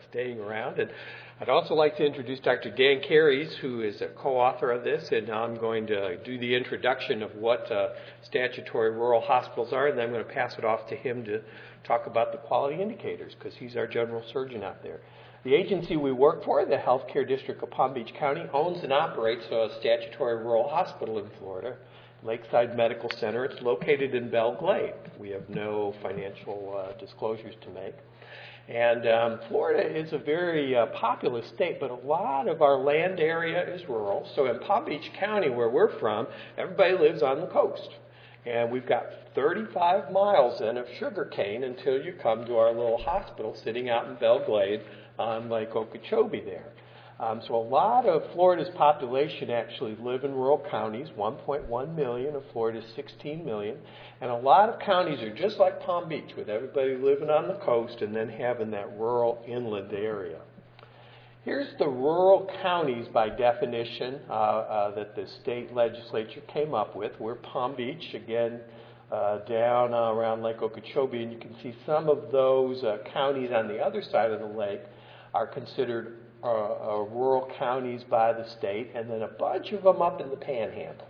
staying around. And I'd also like to introduce Dr. Dan Carries, who is a co-author of this, and I'm going to do the introduction of what statutory rural hospitals are, and then I'm going to pass it off to him to talk about the quality indicators, because he's our general surgeon out there. The agency we work for, the Healthcare District of Palm Beach County, owns and operates a statutory rural hospital in Florida, Lakeside Medical Center. It's located in Belle Glade. We have no financial disclosures to make. And Florida is a very populous state, but a lot of our land area is rural. So in Palm Beach County, where we're from, everybody lives on the coast. And we've got 35 miles then of sugarcane until you come to our little hospital sitting out in Belle Glade on Lake Okeechobee there. So a lot of Florida's population actually live in rural counties, 1.1 million of Florida's 16 million. And a lot of counties are just like Palm Beach, with everybody living on the coast and then having that rural inland area. Here's the rural counties by definition that the state legislature came up with. We're Palm Beach, again, down around Lake Okeechobee, and you can see some of those counties on the other side of the lake are considered rural counties by the state, and then a bunch of them up in the Panhandle.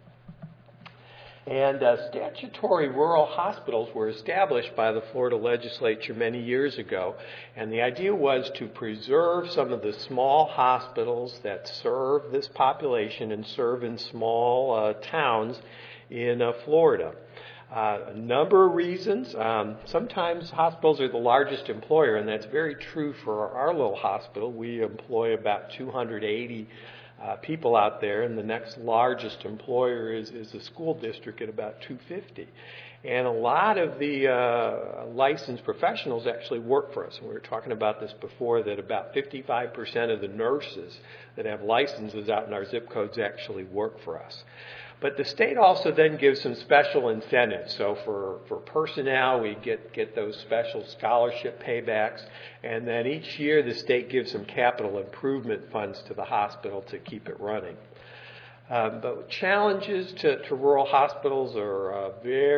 And statutory rural hospitals were established by the Florida legislature many years ago, and the idea was to preserve some of the small hospitals that serve this population and serve in small towns in Florida. A number of reasons. Sometimes hospitals are the largest employer, and that's very true for our little hospital. We employ about 280 people out there, and the next largest employer is the school district at about 250. And a lot of the licensed professionals actually work for us. And we were talking about this before, that about 55% of the nurses that have licenses out in our zip codes actually work for us. But the state also then gives some special incentives. So for personnel, we get those special scholarship paybacks. And then each year the state gives some capital improvement funds to the hospital to keep it running. But challenges to rural hospitals are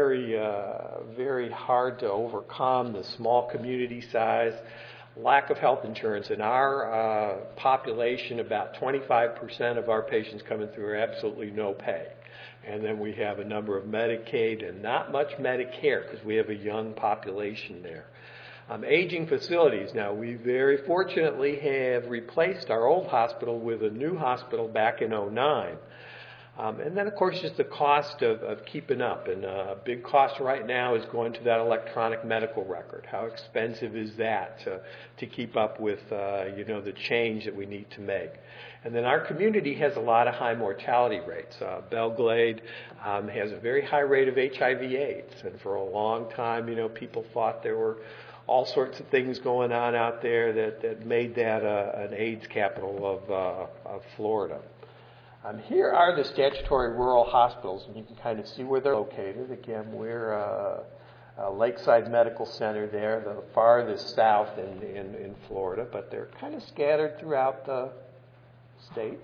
very hard to overcome. The small community size, lack of health insurance. In our population, about 25% of our patients coming through are absolutely no pay. And then we have a number of Medicaid and not much Medicare, because we have a young population there. Aging facilities. Now, we very fortunately have replaced our old hospital with a new hospital back in 2009. And then, of course, just the cost of keeping up. And a big cost right now is going to that electronic medical record. How expensive is that to keep up with, the change that we need to make? And then our community has a lot of high mortality rates. Belle Glade has a very high rate of HIV/AIDS. And for a long time, people thought there were all sorts of things going on out there that made that an AIDS capital of Florida. Here are the statutory rural hospitals, and you can kind of see where they're located. Again, we're Lakeside Medical Center there, the farthest south in Florida, but they're kind of scattered throughout the state.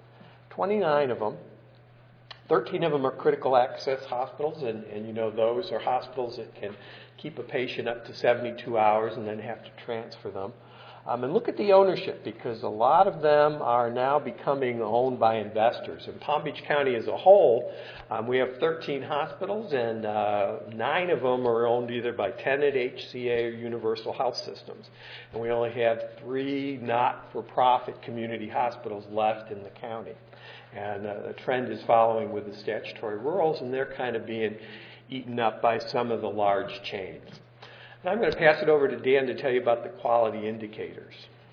29 of them. 13 of them are critical access hospitals, and those are hospitals that can keep a patient up to 72 hours and then have to transfer them. And look at the ownership, because a lot of them are now becoming owned by investors. In Palm Beach County as a whole, we have 13 hospitals, and 9 of them are owned either by Tenet, HCA, or Universal Health Systems. And we only have 3 not-for-profit community hospitals left in the county. And the trend is following with the statutory rurals, and they're kind of being eaten up by some of the large chains. And I'm going to pass it over to Dan to tell you about the quality indicators.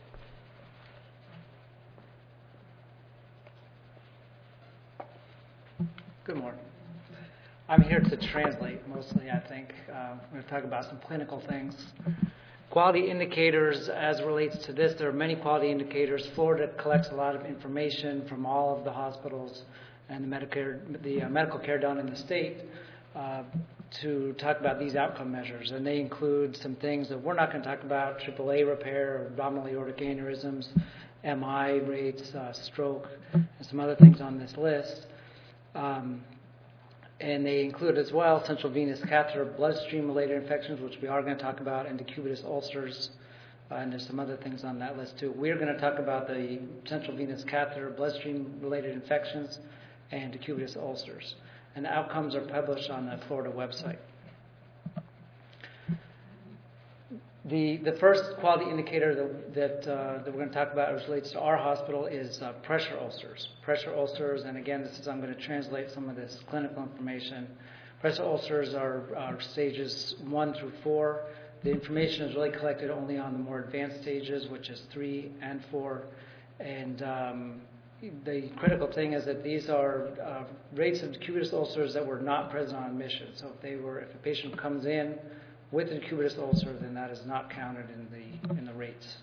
Good morning. I'm here to translate mostly, I think. I'm going to talk about some clinical things. Quality indicators, as it relates to this, there are many quality indicators. Florida collects a lot of information from all of the hospitals and the medical care done in the state to talk about these outcome measures. And they include some things that we're not going to talk about: AAA repair, abdominal aortic aneurysms, MI rates, stroke, and some other things on this list. And they include as well central venous catheter bloodstream-related infections, which we are going to talk about, and decubitus ulcers, and there's some other things on that list too. We're going to talk about the central venous catheter, bloodstream-related infections, and decubitus ulcers. And the outcomes are published on the Florida website. The first quality indicator that we're going to talk about as relates to our hospital is pressure ulcers. Pressure ulcers, and again, I'm going to translate some of this clinical information. Pressure ulcers are stages 1 through 4. The information is really collected only on the more advanced stages, which is 3 and 4. And the critical thing is that these are rates of decubitus ulcers that were not present on admission. So if a patient comes in with a decubitus ulcer, then that is not counted in the rates.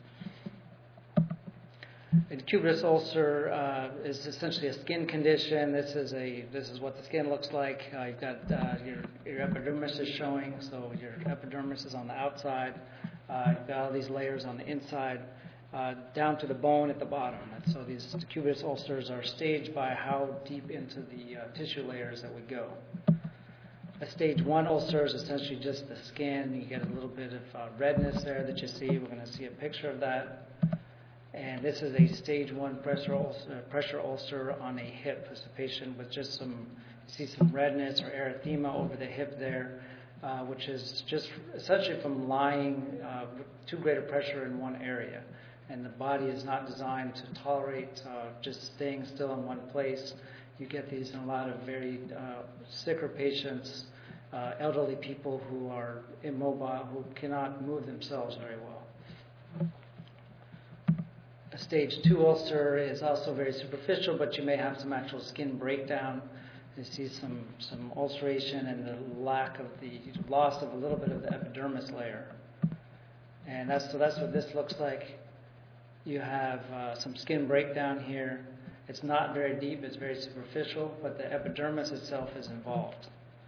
A decubitus ulcer is essentially a skin condition. This is what the skin looks like. You've got your epidermis is showing, so your epidermis is on the outside. You've got all these layers on the inside, down to the bone at the bottom. And so these decubitus ulcers are staged by how deep into the tissue layers that we go. A stage 1 ulcer is essentially just the skin. You get a little bit of redness there that you see. We're going to see a picture of that. And this is a stage 1 pressure ulcer on a hip. It's a patient with just some redness or erythema over the hip there, which is just essentially from lying too great a pressure in one area. And the body is not designed to tolerate just staying still in one place. You get these in a lot of very sicker patients, elderly people who are immobile, who cannot move themselves very well. A stage 2 ulcer is also very superficial, but you may have some actual skin breakdown. You see some ulceration and the loss of a little bit of the epidermis layer. And that's what this looks like. You have some skin breakdown here. It's not very deep, it's very superficial, but the epidermis itself is involved.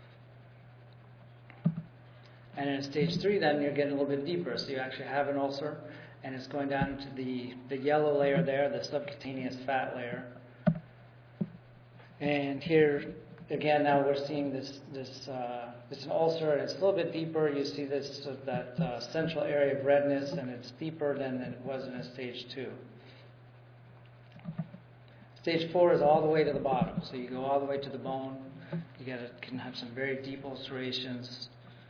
And in stage 3, then you're getting a little bit deeper. So you actually have an ulcer, and it's going down into the yellow layer there, the subcutaneous fat layer. And here, again, now we're seeing this an ulcer, and it's a little bit deeper. You see that central area of redness, and it's deeper than it was in a stage 2. Stage 4 is all the way to the bottom, so you go all the way to the bone. You can have some very deep ulcerations,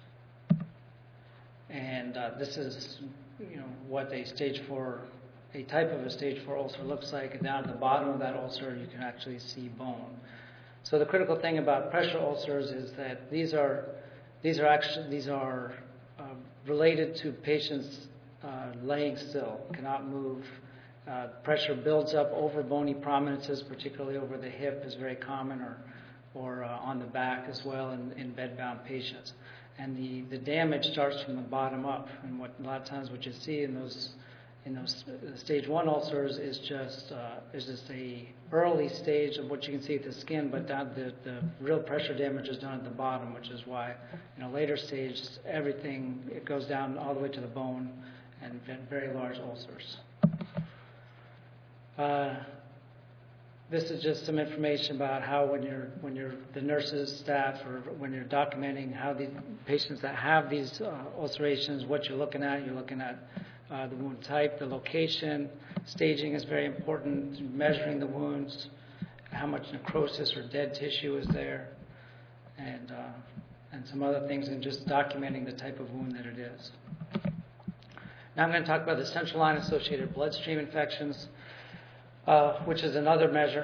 and this is what a type of a stage 4 ulcer looks like. And down at the bottom of that ulcer, you can actually see bone. So the critical thing about pressure ulcers is that these are related to patients laying still, cannot move. Pressure builds up over bony prominences, particularly over the hip, is very common, or on the back as well in bedbound patients. And the damage starts from the bottom up. And a lot of times what you see in those stage 1 ulcers is just a early stage of what you can see at the skin, but the real pressure damage is done at the bottom, which is why in a later stage it goes down all the way to the bone and very large ulcers. This is just some information about how when you're the nurses, staff, or when you're documenting how the patients that have these ulcerations, what you're looking at. You're looking at the wound type, the location. Staging is very important. Measuring the wounds, how much necrosis or dead tissue is there, and some other things, and just documenting the type of wound that it is. Now I'm going to talk about the central line associated bloodstream infections, which is another measure.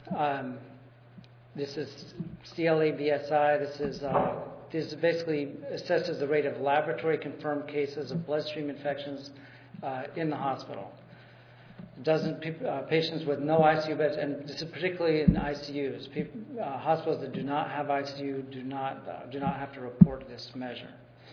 This is CLA-BSI. This basically assesses the rate of laboratory confirmed cases of bloodstream infections in the hospital. Patients with no ICU beds, and this is particularly in ICUs. Hospitals that do not have ICU do not have to report this measure.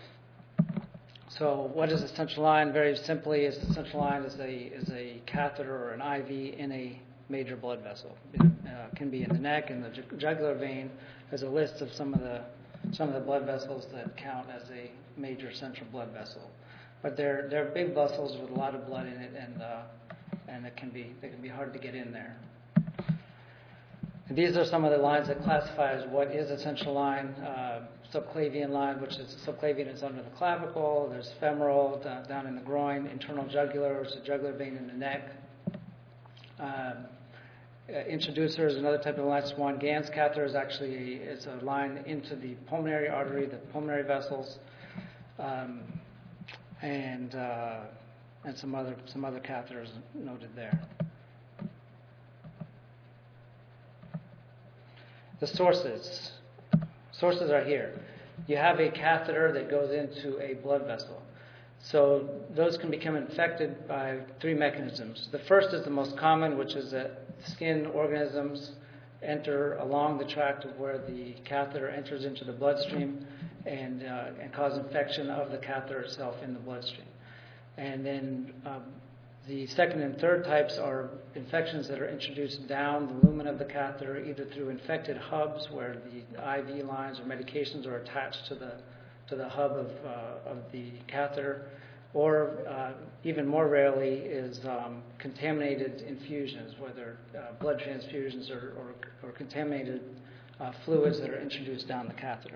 So what is a central line? Very simply, the central line is a catheter or an IV in a major blood vessel. It can be in the neck, in the jugular vein. There's a list of some of the blood vessels that count as a major central blood vessel. But they're big vessels with a lot of blood in it, and they can be hard to get in there. These are some of the lines that classify as what is a central line. Subclavian line, which is subclavian is under the clavicle. There's femoral down in the groin. Internal jugular, which is the jugular vein in the neck. Introducer is another type of line. Swan-Ganz catheter is actually is a line into the pulmonary artery, the pulmonary vessels, and some other catheters noted there. The sources. Sources are here. You have a catheter that goes into a blood vessel. So those can become infected by three mechanisms. The first is the most common, which is that skin organisms enter along the tract of where the catheter enters into the bloodstream and cause infection of the catheter itself in the bloodstream. And then the second and third types are infections that are introduced down the lumen of the catheter, either through infected hubs where the IV lines or medications are attached to the hub of the catheter, or even more rarely is contaminated infusions, whether blood transfusions or contaminated fluids that are introduced down the catheter.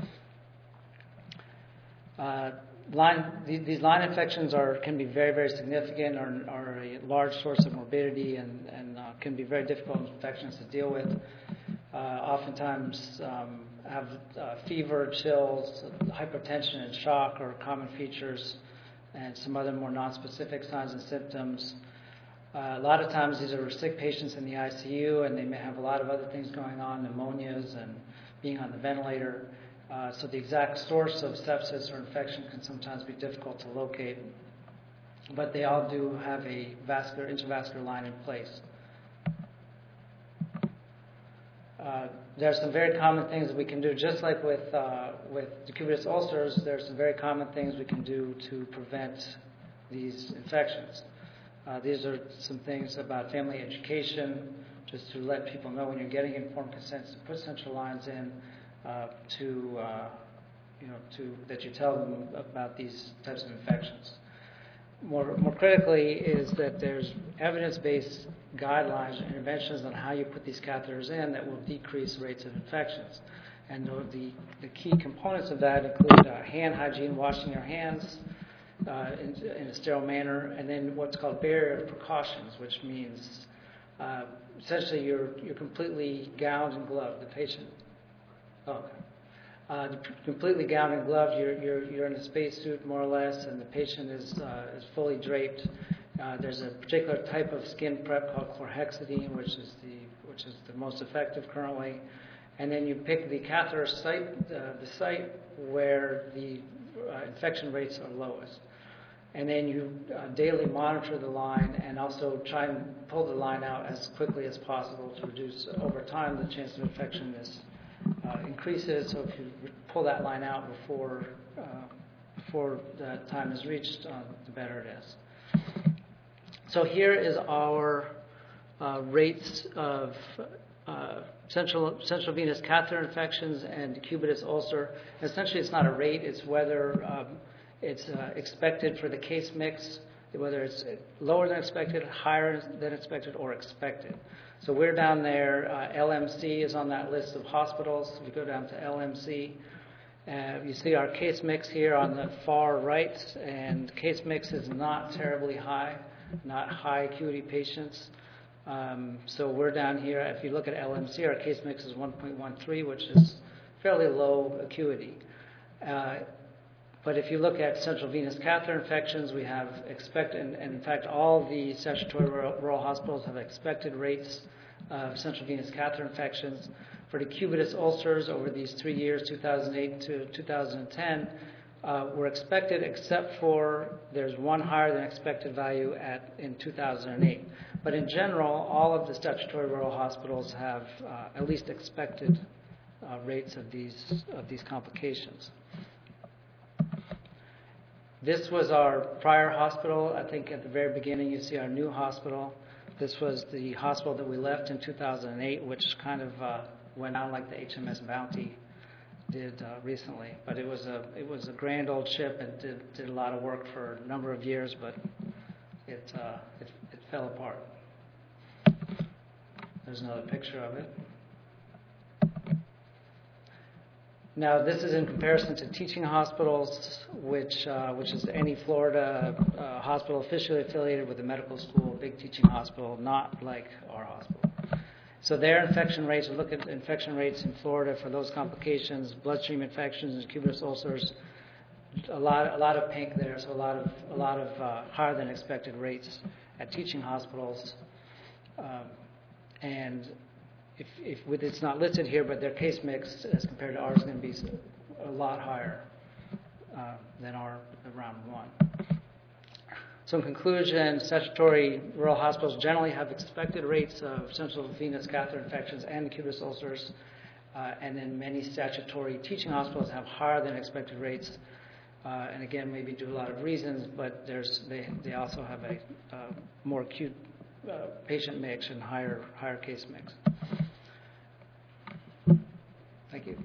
These line infections can be very, very significant, are a large source of morbidity, and can be very difficult infections to deal with. Oftentimes have fever, chills, hypertension, and shock are common features, and some other more nonspecific signs and symptoms. A lot of times these are sick patients in the ICU, and they may have a lot of other things going on, pneumonias and being on the ventilator. So the exact source of sepsis or infection can sometimes be difficult to locate, but they all do have a intravascular line in place. There are some very common things that we can do, just like with decubitus ulcers. There are some very common things we can do to prevent these infections. These are some things about family education, just to let people know when you're getting informed consents to put central lines in, that you tell them about these types of infections. More critically is that there's evidence-based guidelines and interventions on how you put these catheters in that will decrease rates of infections. And the key components of that include hand hygiene, washing your hands in a sterile manner, and then what's called barrier precautions, which means essentially you're completely gowned and gloved. The patient, completely gowned and gloved. You're in a spacesuit more or less, and the patient is fully draped. There's a particular type of skin prep called chlorhexidine, which is the most effective currently. And then you pick the catheter site, the site where the infection rates are lowest. And then you daily monitor the line and also try and pull the line out as quickly as possible to reduce over time the chance of infection increases. So if you pull that line out before that time is reached, the better it is. So here is our rates of central venous catheter infections and decubitus ulcer. Essentially, it's not a rate; it's whether it's expected for the case mix, whether it's lower than expected, higher than expected, or expected. So we're down there. LMC is on that list of hospitals. We go down to LMC. You see our case mix here on the far right, and case mix is not terribly high, not high acuity patients. So we're down here. If you look at LMC, our case mix is 1.13, which is fairly low acuity. But if you look at central venous catheter infections, we have and in fact all the statutory rural hospitals have expected rates of central venous catheter infections. For decubitus ulcers over these 3 years, 2008 to 2010, were expected, except for there's one higher than expected value in 2008. But in general, all of the statutory rural hospitals have at least expected rates of these complications. This was our prior hospital. I think at the very beginning you see our new hospital. This was the hospital that we left in 2008, which kind of went out like the HMS Bounty did recently. But it was a grand old ship and did a lot of work for a number of years, but it fell apart. There's another picture of it. Now, this is in comparison to teaching hospitals, which is any Florida hospital officially affiliated with a medical school, big teaching hospital, not like our hospital. So their infection rates, look at infection rates in Florida for those complications, bloodstream infections and cubitus ulcers, a lot of pink there, so a lot of higher than expected rates at teaching hospitals. And if it's not listed here, but their case mix as compared to ours is going to be a lot higher than our around 1. So in conclusion, statutory rural hospitals generally have expected rates of central venous catheter infections and cubitus ulcers, and then many statutory teaching hospitals have higher than expected rates, and again, maybe due to a lot of reasons, but they also have a more acute patient mix and higher case mix. Thank you.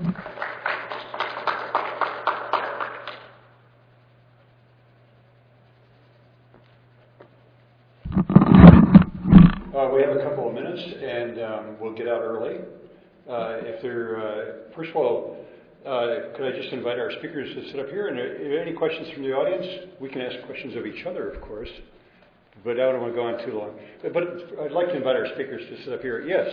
We have a couple of minutes, and we'll get out early. First of all, could I just invite our speakers to sit up here? And if there are any questions from the audience, we can ask questions of each other, of course. But I don't want to go on too long. But I'd like to invite our speakers to sit up here. Yes.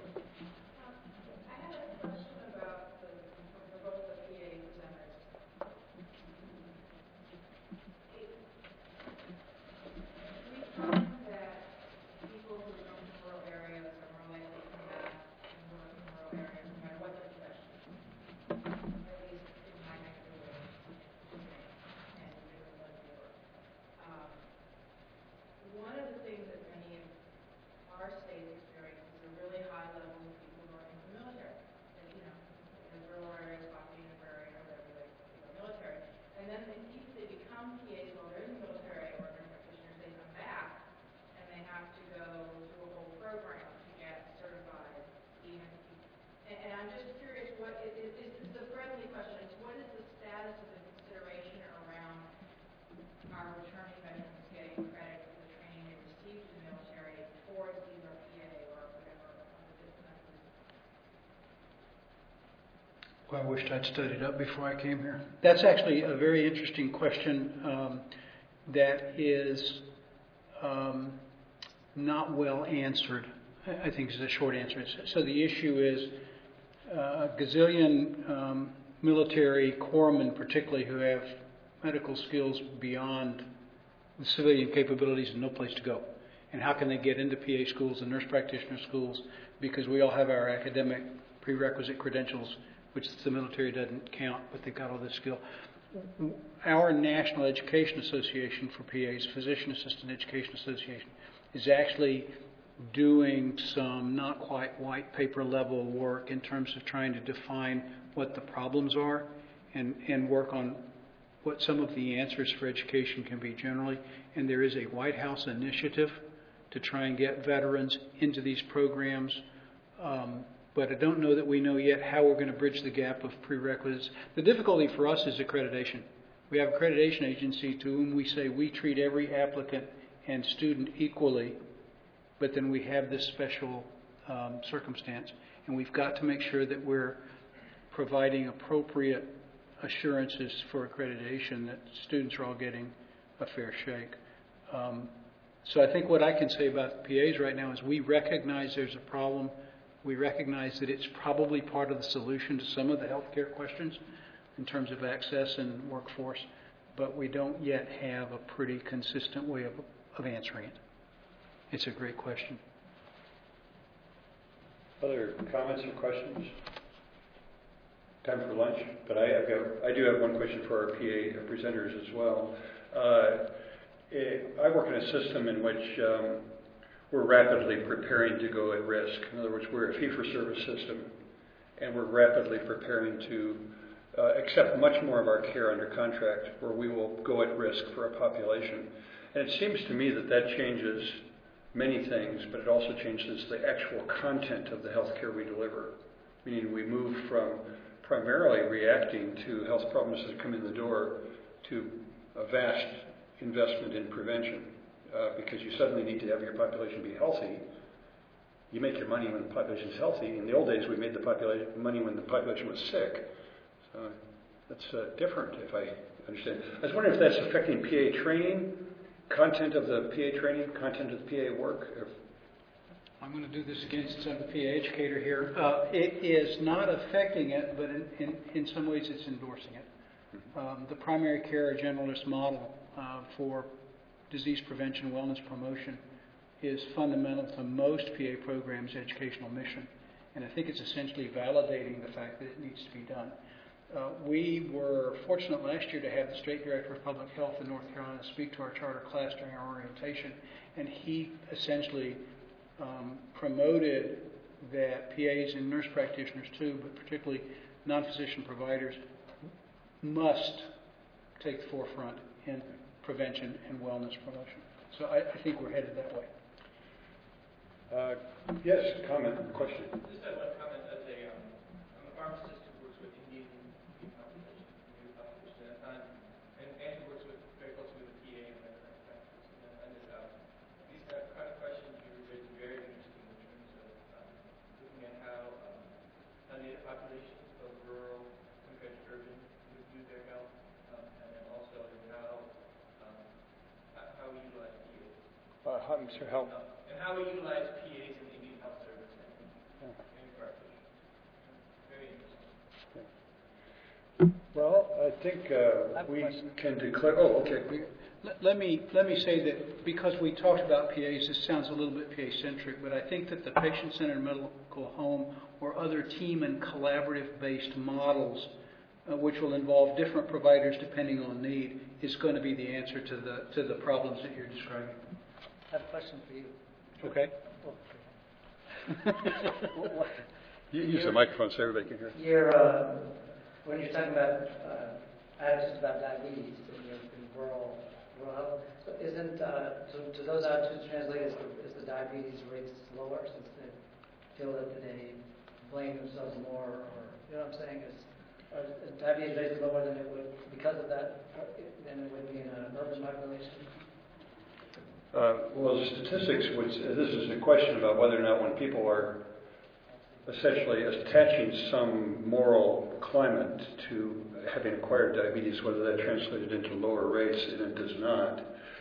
I wished I'd studied up before I came here. That's actually a very interesting question that is not well answered, I think is the short answer. So the issue is a gazillion military corpsmen, particularly, who have medical skills beyond the civilian capabilities and no place to go. And how can they get into PA schools and nurse practitioner schools? Because we all have our academic prerequisite credentials, which the military doesn't count, but they've got all this skill. Our National Education Association for PAs, Physician Assistant Education Association, is actually doing some not quite white paper level work in terms of trying to define what the problems are and work on what some of the answers for education can be generally. And there is a White House initiative to try and get veterans into these programs. But I don't know that we know yet how we're going to bridge the gap of prerequisites. The difficulty for us is accreditation. We have an accreditation agency to whom we say we treat every applicant and student equally, but then we have this special circumstance. And we've got to make sure that we're providing appropriate assurances for accreditation that students are all getting a fair shake. So I think what I can say about PAs right now is we recognize there's a problem. We recognize that it's probably part of the solution to some of the healthcare questions in terms of access and workforce, but we don't yet have a pretty consistent way of answering it. It's a great question. Other comments or questions? Time for lunch, but I do have one question for our PA presenters as well. I work in a system in which we're rapidly preparing to go at risk. In other words, we're a fee-for-service system, and we're rapidly preparing to accept much more of our care under contract, where we will go at risk for a population. And it seems to me that changes many things, but it also changes the actual content of the health care we deliver. Meaning we move from primarily reacting to health problems that come in the door to a vast investment in prevention. Because you suddenly need to have your population be healthy. You make your money when the population is healthy. In the old days, we made the money when the population was sick. That's different, if I understand. I was wondering if that's affecting PA training, content of the PA training, content of the PA work. I'm going to do this again since I'm a PA educator here. It is not affecting it, but in some ways it's endorsing it. The primary care generalist model for disease prevention, wellness promotion is fundamental to most PA programs' educational mission. And I think it's essentially validating the fact that it needs to be done. We were fortunate last year to have the State Director of Public Health in North Carolina speak to our charter class during our orientation, and he essentially promoted that PAs and nurse practitioners too, but particularly non-physician providers, must take the forefront in prevention and wellness promotion. So I think we're headed that way. Yes, comment, question. Just one comment. I'm a pharmacist who works with Indian population, and who works very closely with the PA and the practice. These kind of questions you raise are very interesting in terms of looking at how native populations of rural compared to urban would view their health, and then also how we utilize PAs. And how we utilize PAs in Indian health service and practice. Very interesting. Well, I think we can declare. Oh, okay. Let me say that because we talked about PAs, this sounds a little bit PA-centric, but I think that the patient-centered medical home or other team and collaborative-based models, which will involve different providers depending on need, is going to be the answer to the problems that you're describing. I have a question for you. Okay. You use the microphone so everybody can hear. When you're talking about attitudes about diabetes in rural health, so isn't to those attitudes translated is the diabetes rates lower since they feel that they blame themselves more, or you know what I'm saying? Is diabetes rates lower than it would because of that than it would be in an urban population? Well, the statistics this is a question about whether or not when people are essentially attaching some moral climate to having acquired diabetes, whether that translated into lower rates, and it does not.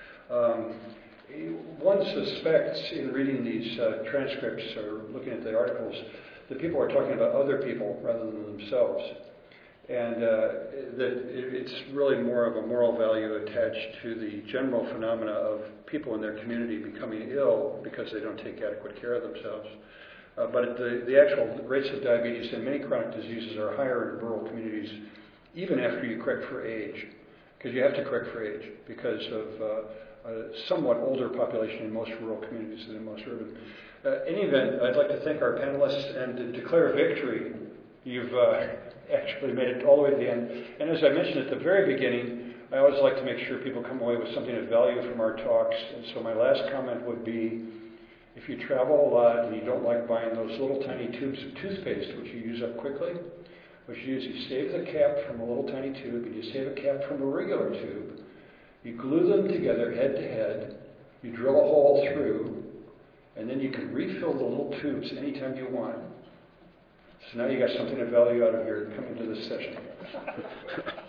One suspects in reading these transcripts or looking at the articles that people are talking about other people rather than themselves. And that it's really more of a moral value attached to the general phenomena of people in their community becoming ill because they don't take adequate care of themselves. But the actual rates of diabetes and many chronic diseases are higher in rural communities, even after you correct for age, because you have to correct for age because of a somewhat older population in most rural communities than in most urban. In any event, I'd like to thank our panelists and to declare victory. You've actually made it all the way to the end. And as I mentioned at the very beginning, I always like to make sure people come away with something of value from our talks. And so my last comment would be, if you travel a lot and you don't like buying those little tiny tubes of toothpaste, which you use up quickly, what you do is you save the cap from a little tiny tube and you save a cap from a regular tube. You glue them together head to head. You drill a hole through, and then you can refill the little tubes anytime you want. So now you got something of value out of your coming to this session.